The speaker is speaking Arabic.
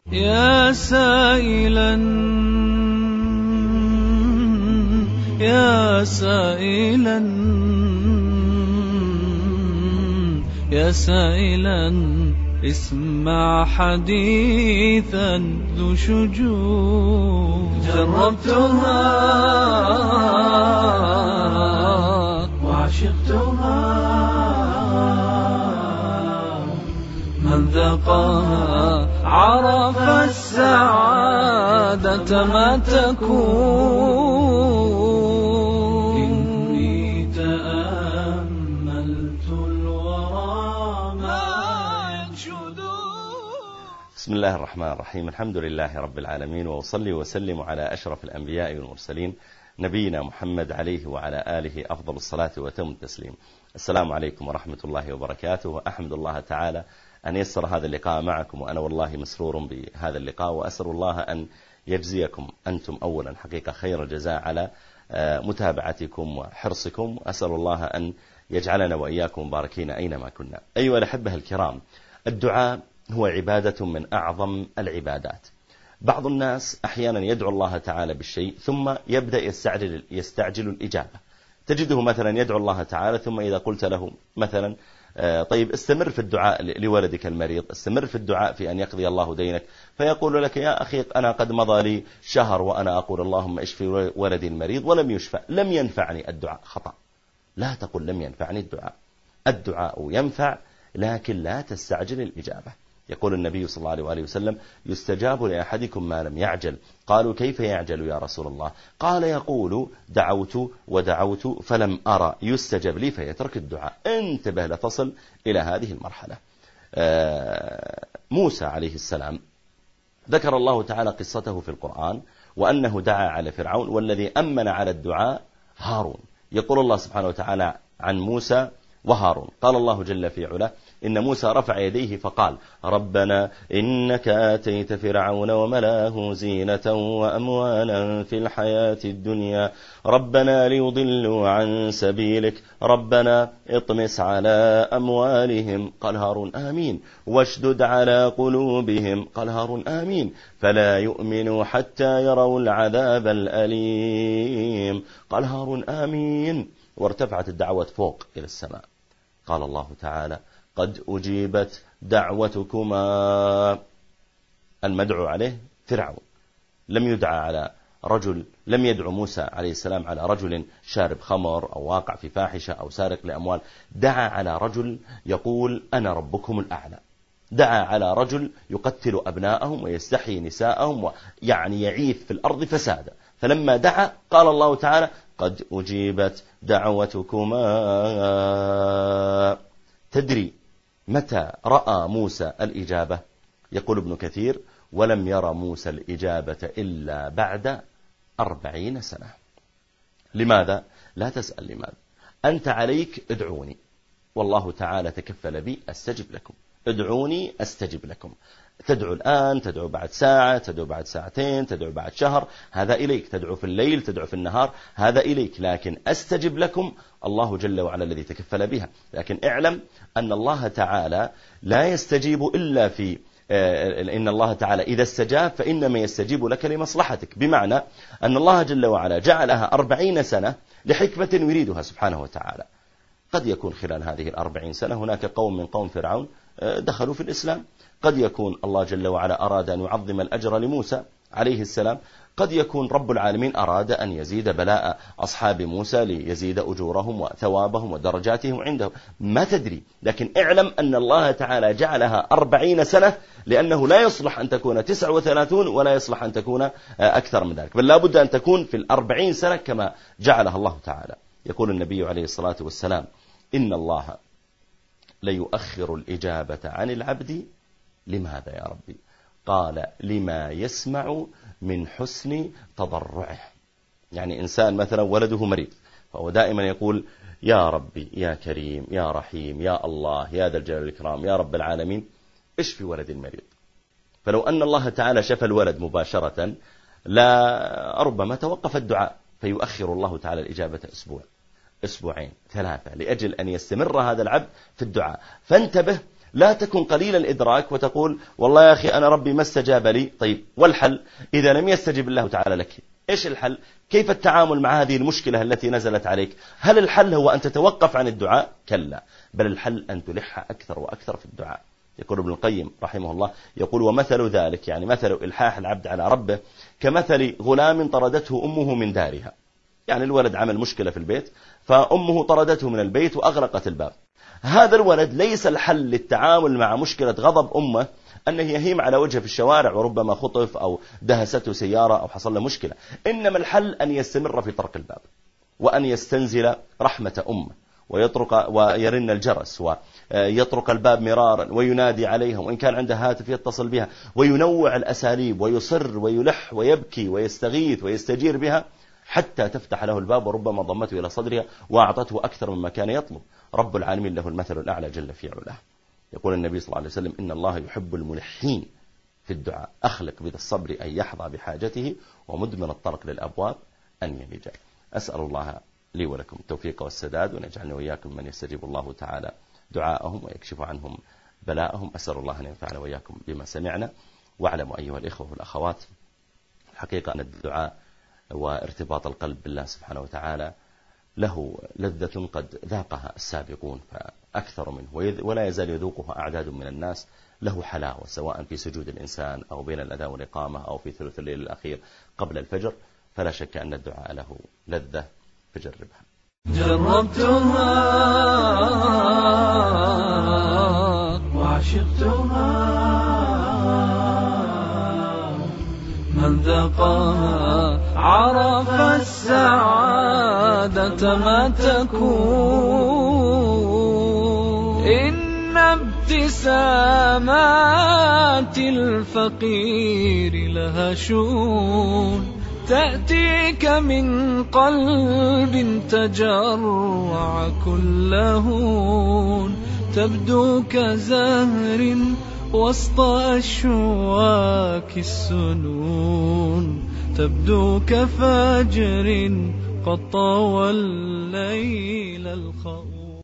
يا سائلا يا سائلا يا سائلا اسمع حديثا ذو شجون جربتها وعشقتها من ذاقها عرف السعادة ما تكون. إني تأملت الورى ما ينشد. بسم الله الرحمن الرحيم. الحمد لله رب العالمين، وأصلي وسلم على أشرف الأنبياء والمرسلين نبينا محمد عليه وعلى آله أفضل الصلاة وتم التسليم. السلام عليكم ورحمة الله وبركاته، وأحمد الله تعالى أن يسر هذا اللقاء معكم، وأنا والله مسرور بهذا اللقاء، وأسأل الله أن يجزيكم أنتم أولا حقيقة خير الجزاء على متابعتكم وحرصكم، وأسأل الله أن يجعلنا وإياكم مباركين أينما كنا. أيها الأحبة الكرام، الدعاء هو عبادة من أعظم العبادات. بعض الناس أحيانا يدعو الله تعالى بالشيء ثم يبدأ يستعجل الإجابة. تجده مثلا يدعو الله تعالى ثم إذا قلت له مثلا طيب استمر في الدعاء لولدك المريض، استمر في الدعاء في أن يقضي الله دينك، فيقول لك يا أخي أنا قد مضى لي شهر وأنا أقول اللهم اشفي ولدي المريض ولم يشفى، لم ينفعني الدعاء. خطأ، لا تقل لم ينفعني الدعاء، الدعاء ينفع لكن لا تستعجل الإجابة. يقول النبي صلى الله عليه وآله وسلم يستجاب لأحدكم ما لم يعجل. قالوا كيف يعجل يا رسول الله؟ قال يقول دعوت ودعوت فلم أرى يستجب لي فيترك الدعاء. انتبه لتصل إلى هذه المرحلة. موسى عليه السلام ذكر الله تعالى قصته في القرآن، وأنه دعا على فرعون، والذي أمن على الدعاء هارون. يقول الله سبحانه وتعالى عن موسى وهارون، قال الله جل في علاه إن موسى رفع يديه فقال ربنا إنك آتيت فرعون وملاه زينة وأموالا في الحياة الدنيا ربنا ليضلوا عن سبيلك ربنا اطمس على أموالهم. قال هارون آمين. واشدد على قلوبهم. قال هارون آمين. فلا يؤمنوا حتى يروا العذاب الأليم. قال هارون آمين. وارتفعت الدعوة فوق إلى السماء. قال الله تعالى قد أجيبت دعوتكما. المدعو عليه فرعون، لم يدعى على رجل، لم يدعو موسى عليه السلام على رجل شارب خمر أو واقع في فاحشة أو سارق لأموال، دعا على رجل يقول أنا ربكم الأعلى، دعا على رجل يقتل أبناءهم ويستحيي نساءهم ويعني يعيث في الأرض فسادا. فلما دعا قال الله تعالى قد أجيبت دعوتكما. تدري متى رأى موسى الإجابة؟ يقول ابن كثير ولم يرى موسى الإجابة إلا بعد 40 سنة. لماذا؟ لا تسأل لماذا، أنت عليك ادعوني والله تعالى تكفل بي أستجب لكم، ادعوني أستجب لكم. تدعو الآن، تدعو بعد ساعة، تدعو بعد ساعتين، تدعو بعد شهر، هذا إليك. تدعو في الليل، تدعو في النهار، هذا إليك. لكن أستجب لكم الله جل وعلا الذي تكفل بها. لكن اعلم أن الله تعالى لا يستجيب إلا في إن الله تعالى إذا استجاب فإنما يستجيب لك لمصلحتك، بمعنى أن الله جل وعلا جعلها 40 سنة لحكمة يريدها سبحانه وتعالى. قد يكون خلال هذه 40 سنة هناك قوم من قوم فرعون دخلوا في الإسلام، قد يكون الله جل وعلا أراد أن يعظم الأجر لموسى عليه السلام، قد يكون رب العالمين أراد أن يزيد بلاء أصحاب موسى ليزيد أجورهم وثوابهم ودرجاتهم عنده، ما تدري. لكن اعلم أن الله تعالى جعلها 40 سنة لأنه لا يصلح أن تكون 39 ولا يصلح أن تكون أكثر من ذلك، بل لا بد أن تكون في 40 سنة كما جعلها الله تعالى. يقول النبي عليه الصلاة والسلام إن الله ليؤخر الإجابة عن العبد. لماذا يا ربي؟ قال لما يسمع من حسن تضرعه. يعني إنسان مثلا ولده مريض، فهو دائما يقول يا ربي يا كريم يا رحيم يا الله يا ذا الجلال والإكرام يا رب العالمين اشفي ولدي المريض. فلو أن الله تعالى شفى الولد مباشرة لا ربما توقف الدعاء، فيؤخر الله تعالى الإجابة أسبوع، أسبوعين، 3، لأجل أن يستمر هذا العبد في الدعاء. فانتبه لا تكن قليل الإدراك وتقول والله يا أخي أنا ربي ما استجاب لي. طيب والحل إذا لم يستجب الله تعالى لك؟ إيش الحل؟ كيف التعامل مع هذه المشكلة التي نزلت عليك؟ هل الحل هو أن تتوقف عن الدعاء؟ كلا، بل الحل أن تلح أكثر وأكثر في الدعاء. يقول ابن القيم رحمه الله، يقول ومثل ذلك، يعني مثل إلحاح العبد على ربه كمثل غلام طردته أمه من دارها. يعني الولد عمل مشكلة في البيت فأمه طردته من البيت وأغلقت الباب. هذا الولد ليس الحل للتعامل مع مشكلة غضب أمه أنه يهيم على وجهه في الشوارع وربما خطف أو دهسته سيارة أو حصل له مشكلة، إنما الحل أن يستمر في طرق الباب وأن يستنزل رحمة أمه ويطرق ويرن الجرس ويطرق الباب مرارا وينادي عليها، وإن كان عنده هاتف يتصل بها وينوع الأساليب ويصر ويلح ويبكي ويستغيث ويستجير بها حتى تفتح له الباب وربما ضمته إلى صدرها وأعطته أكثر مما كان يطلب. رب العالمين له المثل الأعلى جل في علاه. يقول النبي صلى الله عليه وسلم إن الله يحب الملحين في الدعاء، أخلق بذا الصبر أن يحظى بحاجته ومدمن الطرق للأبواب أن يلج. أسأل الله لي ولكم التوفيق والسداد، ونجعلني وإياكم من يستجيب الله تعالى دعاءهم ويكشف عنهم بلاءهم. أسأل الله أن ينفعنا وإياكم بما سمعنا. واعلموا أيها الإخوة والأخوات الحقيقة أن الدعاء وارتباط القلب بالله سبحانه وتعالى له لذة قد ذاقها السابقون فأكثر منه، ولا يزال يذوقها أعداد من الناس. له حلاوة سواء في سجود الإنسان أو بين الأذان والإقامة أو في ثلث الليل الأخير قبل الفجر، فلا شك أن الدعاء له لذة فجربها. جربتها وعشقتها، من ذاقها عرف السعادة ما تكون. إن ابتسامات الفقير لها شؤون تأتيك من قلب تجرع كلهون، تبدو كزهر وسط أشواك السنون، تبدو كفجر قد طوى الليل الخؤون.